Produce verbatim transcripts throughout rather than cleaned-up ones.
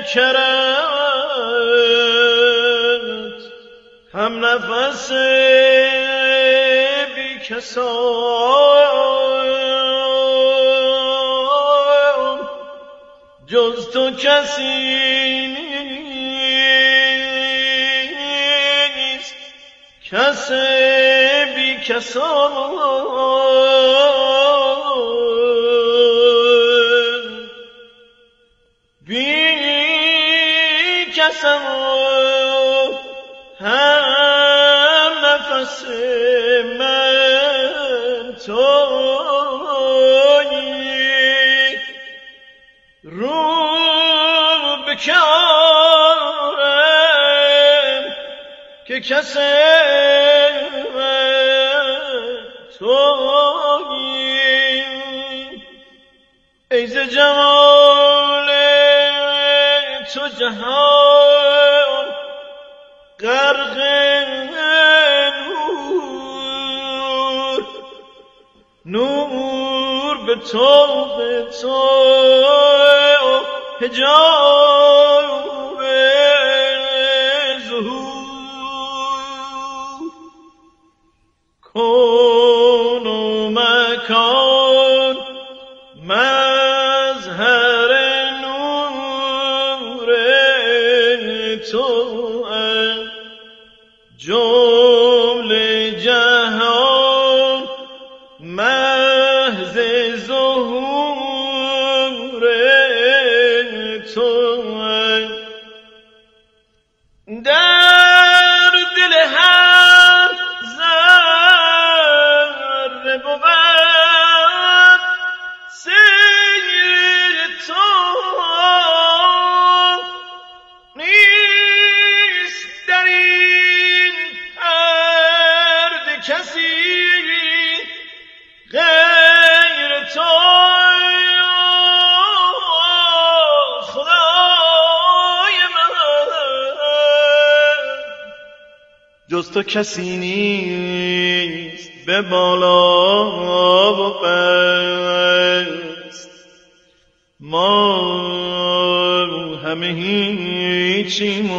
کرد هم نفس بی کسان جز تو کسی نیست کس بی کسان بی کسان هم نفس من تویی رو بکارم که کسی تویی ای ز جمال تو جهان غرق نور نور به تو به تو حجاب ظهور کون و مکان مظهر نور تو جمله جهان محض ظهور تو در دل هر ذره بود سیر تو نیست در این پرده کسی غیر تو جز تو کسی نیست به بالا و پست ما همه هیچیم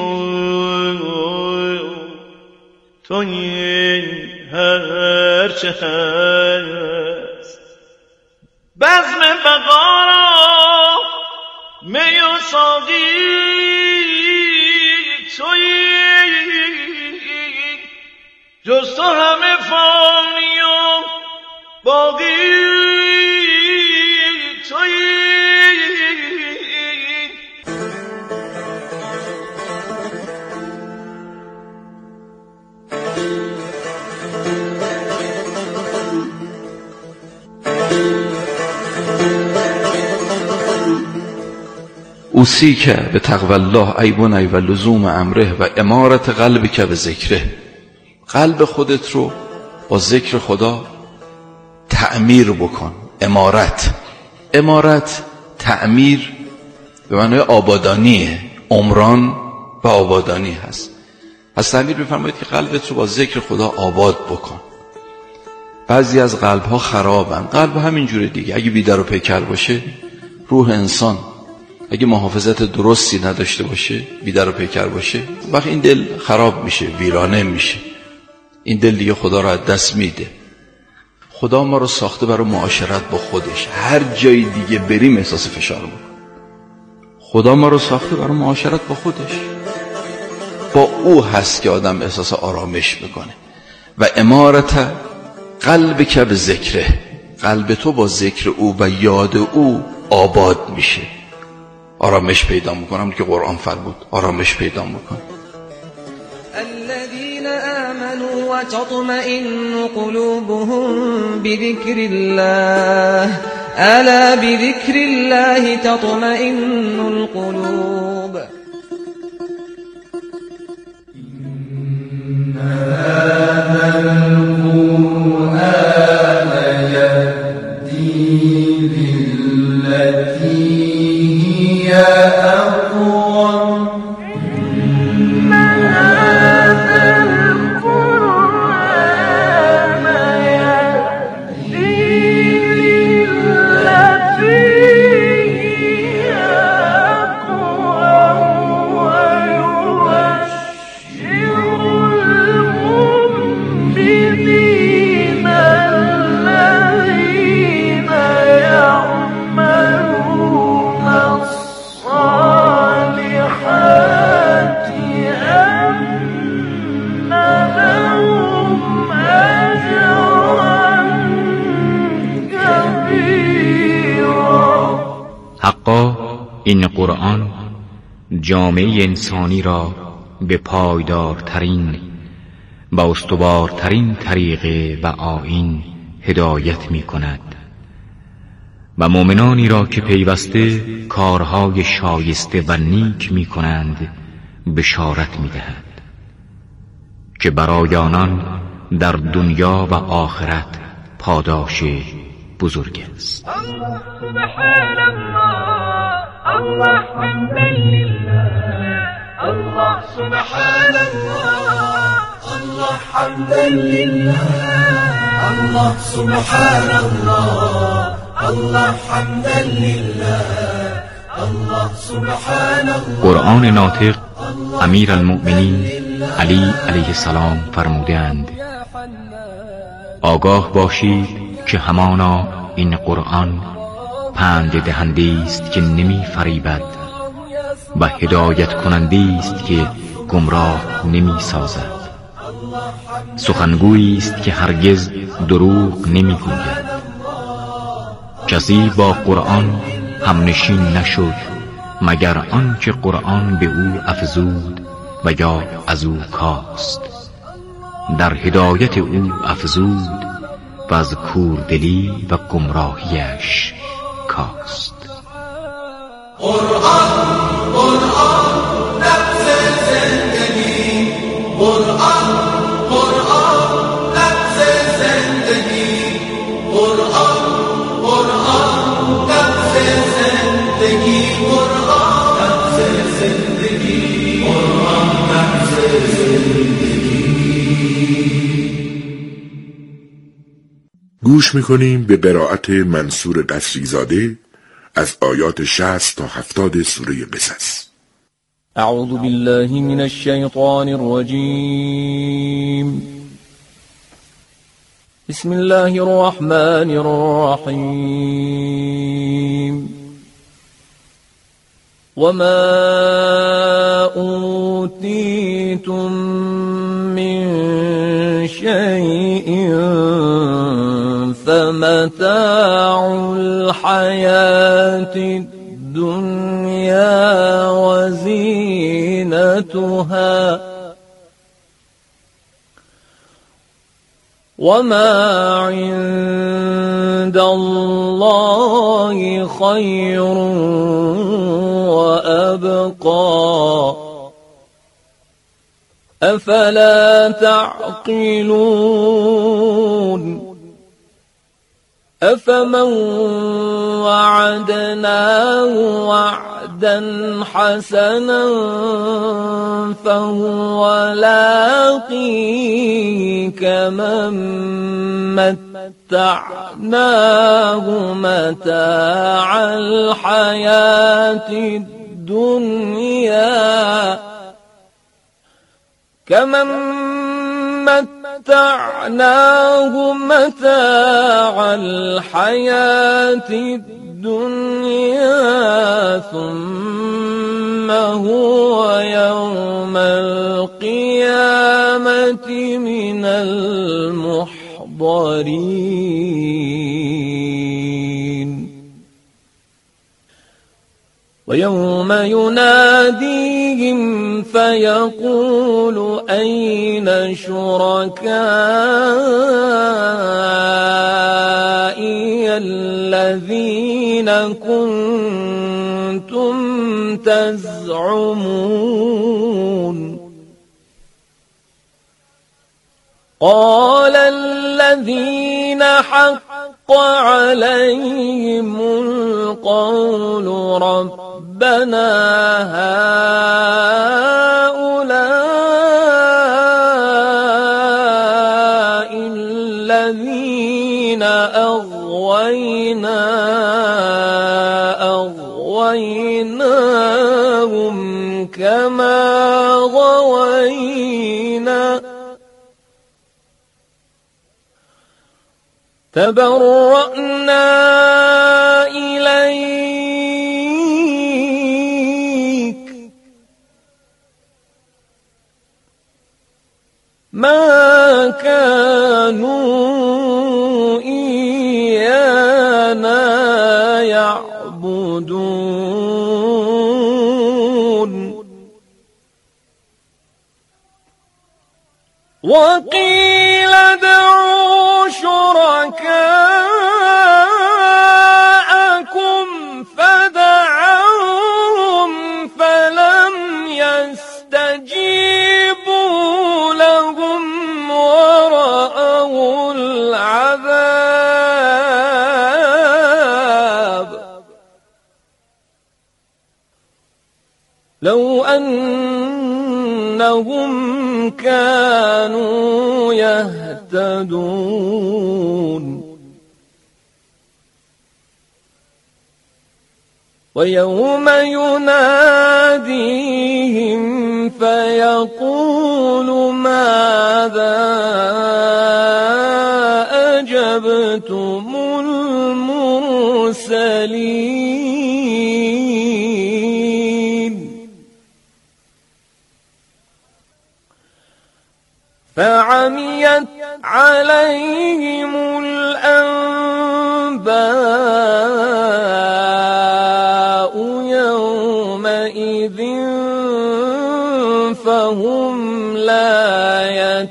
تویی هر چه هست بزم بقا را می و ساقی تویی جز تو همه فانی و باقی تویی اوصیک به تقوی الله ایبنی و لزوم امره و امارت قلبک به ذکره قلب خودت رو با ذکر خدا تعمیر بکن. امارت امارت تعمیر به معنای آبادانیه، عمران و آبادانی هست. پس تعمیر بفرمایید که قلبت رو با ذکر خدا آباد بکن. بعضی از قلب ها خرابن، قلب همین جوره دیگه. اگه بیدر و پیکر باشه روح انسان، اگه محافظت درستی نداشته باشه، بیدر و پیکر باشه، وقت این دل خراب میشه، ویرانه میشه. این دل دیگه خدا رو از دست میده. خدا ما رو ساخته برای معاشرت با خودش. هر جای دیگه بریم احساس فشار میکنه. خدا ما رو ساخته برای معاشرت با خودش. با او هست که آدم احساس آرامش میکنه. و امارت قلبک به ذکره، قلب تو با ذکر او و یاد او آباد میشه، آرامش پیدا میکنم که قرآن فرمود آرامش پیدا میکن. الذين آمنوا وتطمئن قلوبهم بذكر الله ألا بذكر الله تطمئن القلوب. إن هذا القرآن يهدي للتي هي أقوم. إن هذا القرآن يهدي للتي هي أقوم. جامعه انسانی را به پایدارترین و استوارترین طریقه و آیین هدایت می کند و مؤمنانی را که پیوسته کارهای شایسته و نیک می کنند بشارت می دهد که برای آنان در دنیا و آخرت پاداش بزرگ است. الله سبحان الله الله حمدا لله الله سبحان الله الله حمدا لله الله سبحان الله الله حمدا لله الله سبحان الله. قرآن ناطق امیرالمؤمنین علی علیه السلام فرمودند: آگاه باشید که همانا این قرآن پند دهنده است که نمی فریبد و هدایت کننده است که گمراه نمی سازد، سخنگویی است که هرگز دروغ نمی گوید. کسی با قرآن همنشین نشد مگر آنکه قرآن به او افزود و یا از او کاست، در هدایت او افزود و از کوردلی و گمراهیش کاست. قرآن قرآن نبض زندگی، قرآن قرآن نبض زندگی، قرآن قرآن نبض زندگی، قرآن نبض زندگی، قرآن نبض زندگی. گوش میکنیم به قرائت منصور قصری زاده از آیات شصت تا هفتاد سوره قصص. اعوذ بالله من الشیطان الرجیم. بسم الله الرحمن الرحیم. وما اوتیتم من شیء فمتاع الحیاة الدنیا وزینتها وما عند الله خیر وابقى افلا تعقلون. أفمن وعدناه وعدا حسنا فهو لاقيه كمن متعناه متاع الحياة الدنيا كمن متعناه متاع الحياة الدنيا ثم هو يوم القيامة من المحضرين. ويوم يناديهم فيقول أين شركائي الذين كنتم تزعمون قال الذين حق عليهم القول ربنا هؤلاء الذين أغوينا أغويناهم كما غوينا تبرأنا إليك ما كانوا إيانا يعبدون وقيل ادعوا شركاءكم فدعوهم فلم يستجيبوا لهم ورأوا العذاب لو أنهم كانوا يهتدون ويوم يناديهم فيقول ماذا أجبتم المرسلين فعميت عليهم الأنباء يومئذ فهم لا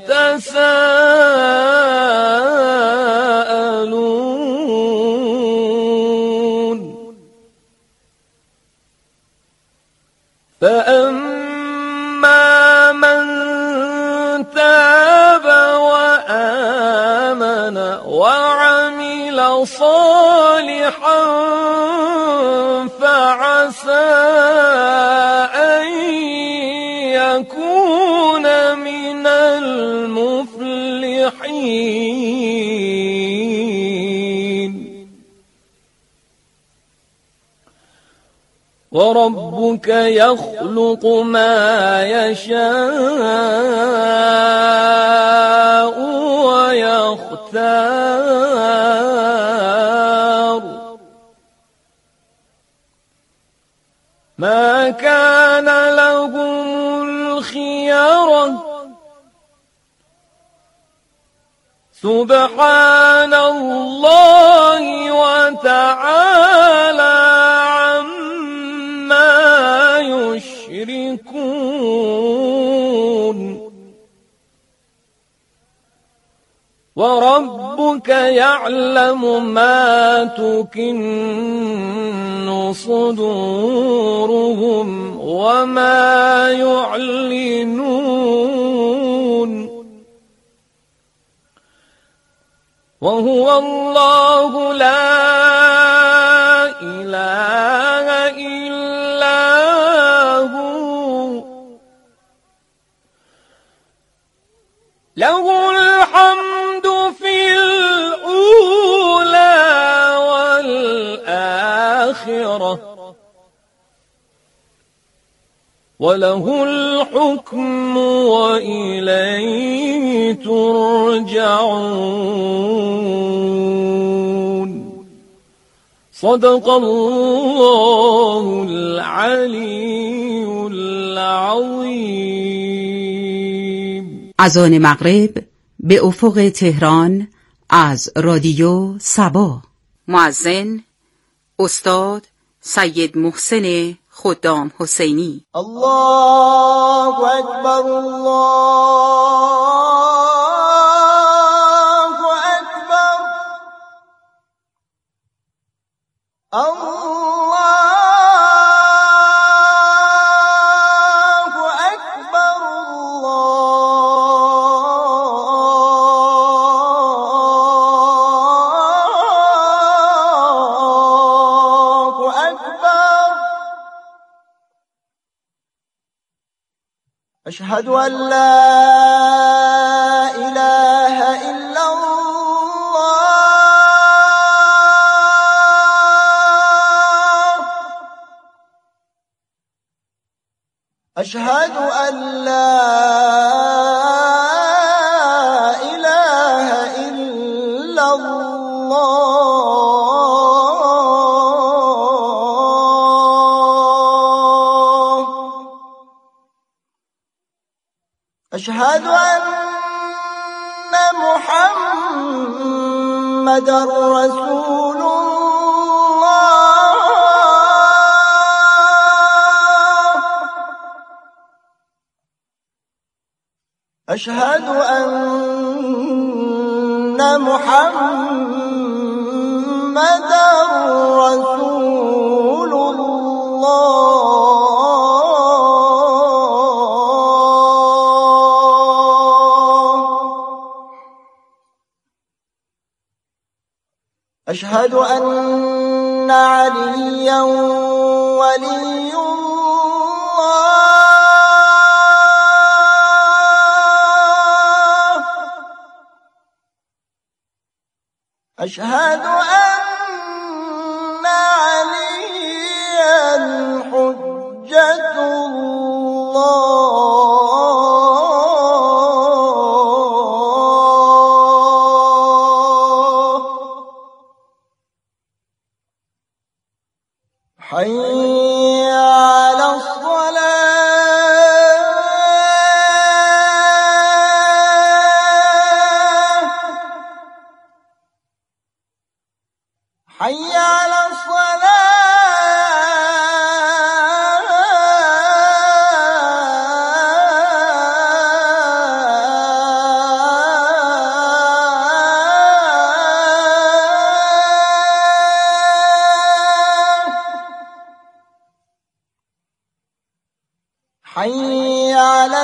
يتساءلون فأما من تاب وآمن وعمل صالحا فعسى أن يكون من المفلحين وربك يخلق ما يشاء ويختار ما كان لهم الخيرة سبحان الله وتعالى عما يشركون وربك يعلم ما تكن صدورهم وما يعلنون وهو الله لا إله إلا هو له الحمد في الأولى والآخرة وله الحكم وإليه ترجعون صدق الله العلي العظيم. اذان مغرب به افق تهران از رادیو صبا. مؤذن استاد سید محسن خدام حسینی. الله اکبر الله اکبر الله اکبر الله اکبر أشهد أن لا إله إلا الله أشهد أن لا إله إلا الله أشهد أن محمد رسول الله أشهد أن محمدا رسول الله. أشهد أن عليا ولي الله. أشهد أن عليا حجة الله. حي على الصلاة. حي على حي على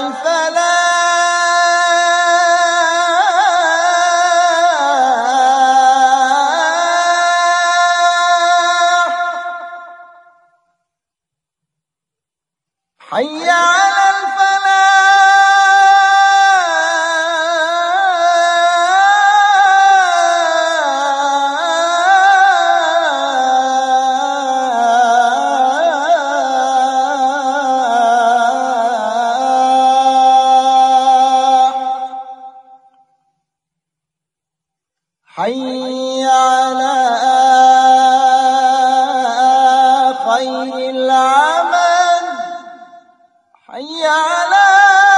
الفلاح. حي على حي على خير العمل. حي على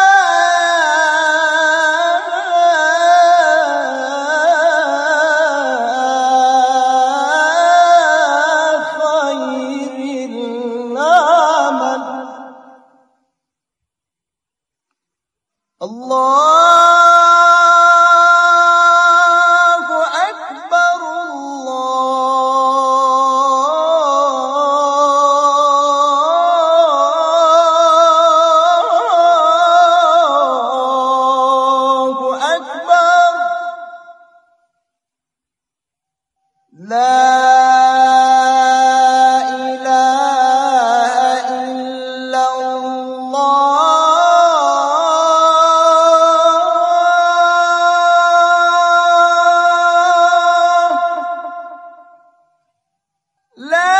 خير العمل. الله لا إله إلا الله. لا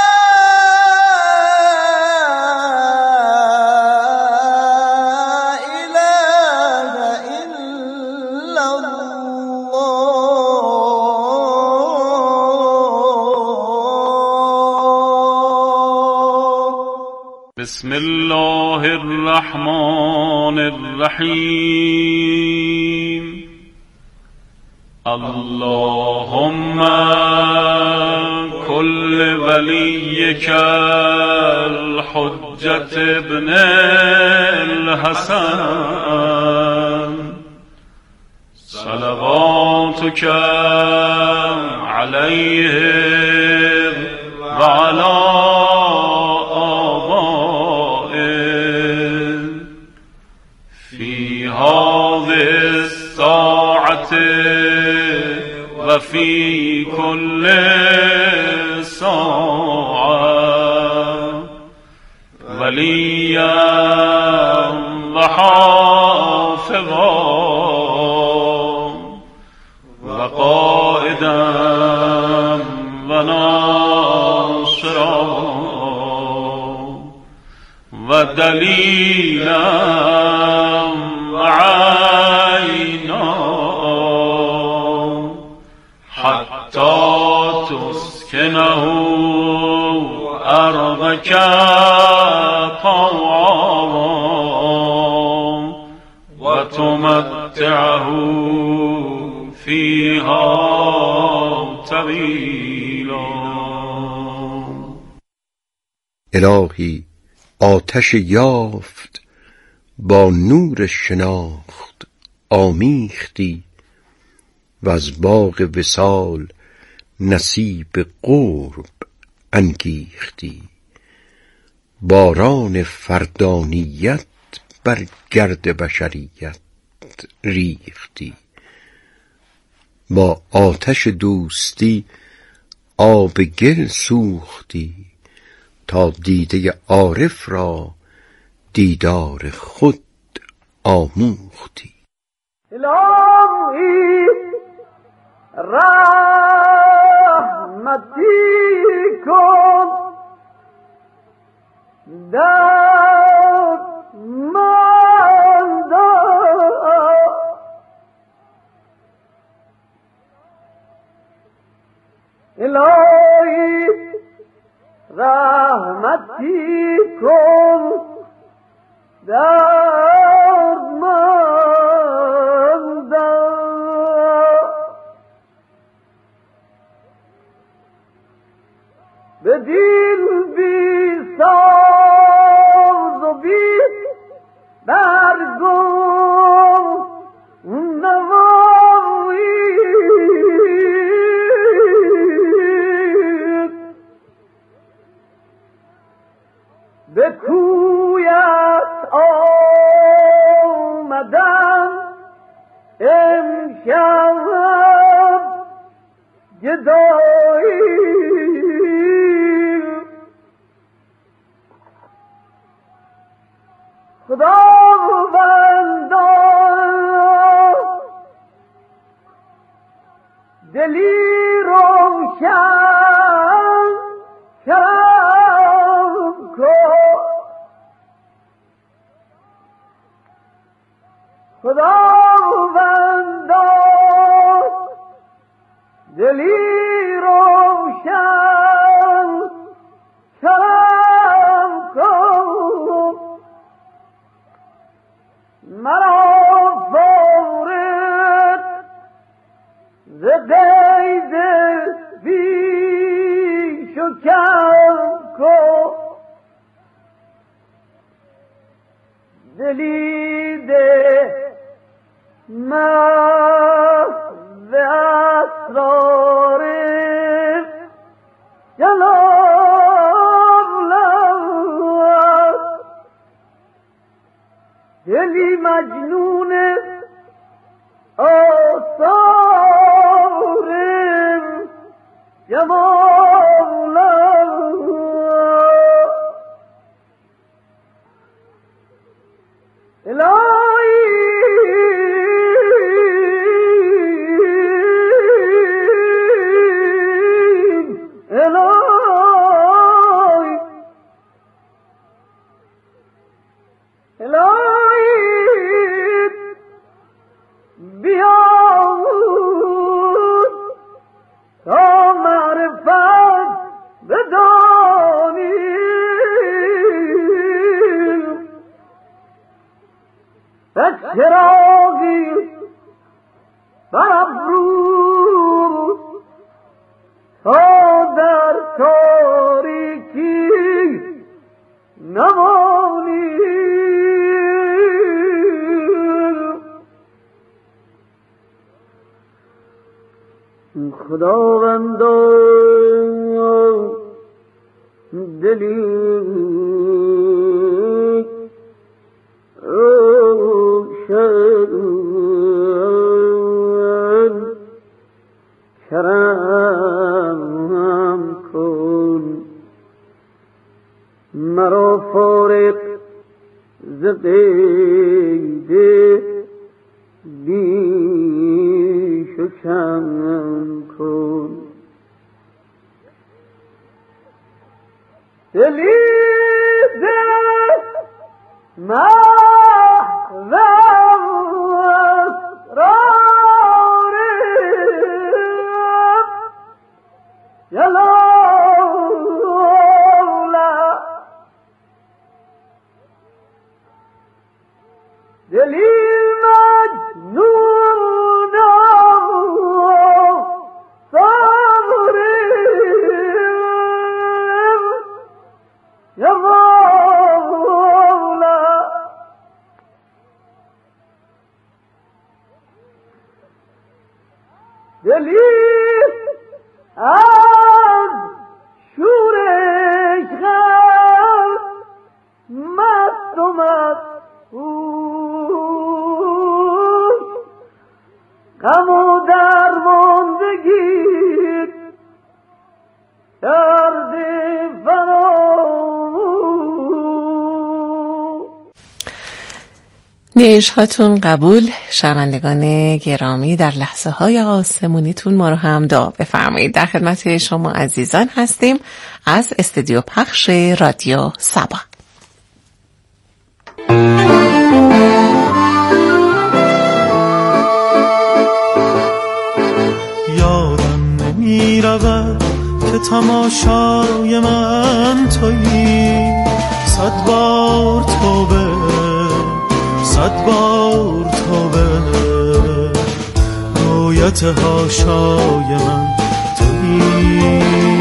إله إلا الله. بسم الله الرحمن الرحيم. اللهم كل وليك الحجة ابن الحسن صلواتك عليه وعلى في هذه الساعة وفي كل ساعة وليا وحافظا وقائدا وناصرا ودليلا وعينا حتى تسكنه أرضك طوعا وتمتعه فيها طویلا. الهی آتش یافت با نور شناخت آمیختی و از باغ وصال نصیب قرب انگیختی. باران فردانیت بر گرد بشریت ریختی. با آتش دوستی آب گل سوختی تا دیده عارف را دیدار خود آموختی. الهی رحمتی کن در من الهی رحمتی کن در من به دل بی ساز و بی برگم نوایی به کویت آمدم امشب گدایی. خداوندا دلی روشن کرم کن. خداوندا دلی روشن کرم کن. مرا فارغ ز قید بیش و کم کن. دلی ده محو اسرار جلالت. دلی مجنون آثار جمالت. الهی الهی الهی بیاموز تا معرفت بدانیم و چراغی بر ابرو تا در تاریکی نمانیم. خداوندا دلی روشن کرم کن. مرا فارغ ز قید بیش و کم کن. دلی ده محو اسرار جلالت. دلی مجنون آثار جمالت. آمد غم و درماندگی کرده نیش‌هاتون قبول. شنوندگان گرامی، در لحظه های آسمونیتون ما رو هم دعا بفرمایید. در خدمت شما عزیزان هستیم از استودیو پخش رادیو سبا. یادم نمی رود که تماشای من تویی، صد بار توبه صد بار توبه، رویت هاشای من تویی.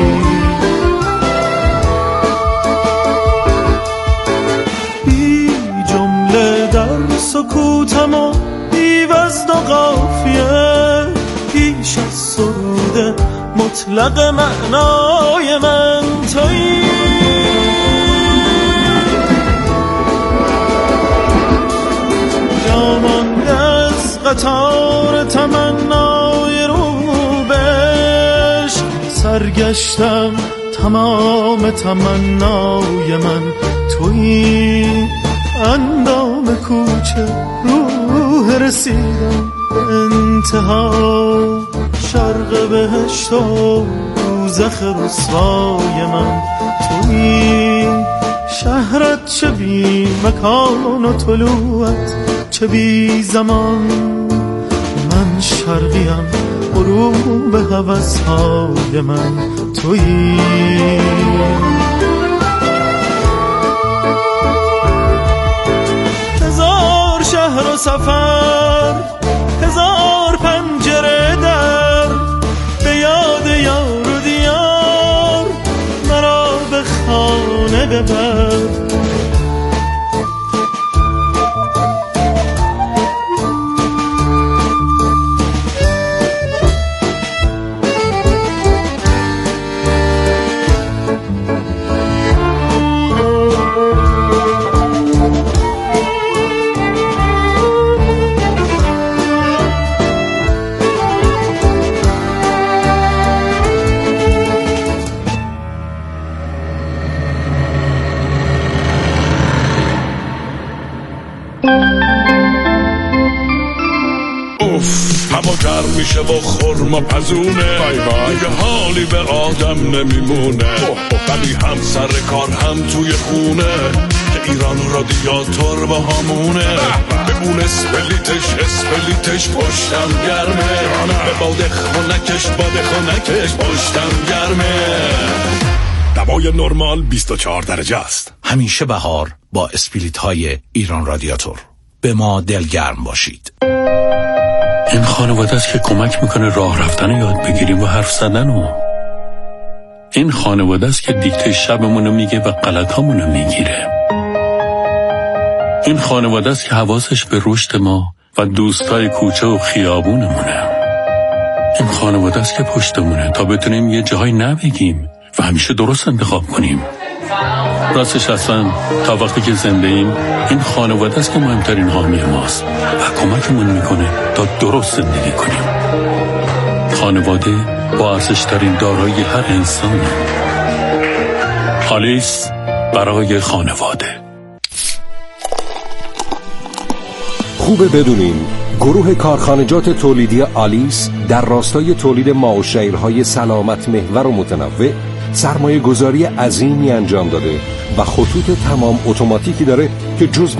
بی جمله در سکوتم و بی وزن و قافیه، بیش از سرود مطلق معنای من تویی. قطار تمنای روبش سرگشتم، تمام تمنای من تویی. اندام کوچه روح رسیدم انتها، شرق بهشت و دوزخ رسوای من تویی. شهرت چه بی مکان و طلوعت چه بی زمان، من شرقیم غروب هوس‌های من تویی. هزار شهر و سفر، هزار پنجره در، به یاد یار و دیار مرا به خانه ببر. میشه و خورما پزونه، دیگه حالی به آدم نمیمونه. ولی هم سر کار هم توی خونه، که ایران رادیاتور با همونه. ببون اسپلیتش اسپلیتش پشتم گرمه، به باده خونکش باده خونکش پشتم گرمه. دوای نرمال بیست و چهار درجه است. همیشه بهار با اسپلیت های ایران رادیاتور. به ما دلگرم باشید. این خانواده است که کمک میکنه راه رفتن رو یاد بگیریم و حرف زدن رو. این خانواده است که دیکته شبمونو میگه و غلطامونو میگیره. این خانواده است که حواسش به رشد ما و دوستای کوچه و خیابونمونه. این خانواده است که پشتمونه تا بتونیم یه جایی نبگیم و همیشه درست انتخاب کنیم. راستش اصلا تا وقتی که زنده ایم، این خانواده است که مهمترین حامی ماست و کمکمون میکنه تا درست زندگی کنیم. خانواده با ارزش‌ترین دارایی هر انسانه. آلیس برای خانواده. خوبه بدونین گروه کارخانجات تولیدی آلیس در راستای تولید ماه‌وشیرهای سلامت محور و متنوع سرمایه گذاری عظیمی انجام داده و خطوط تمام اتوماتیکی داره که جزء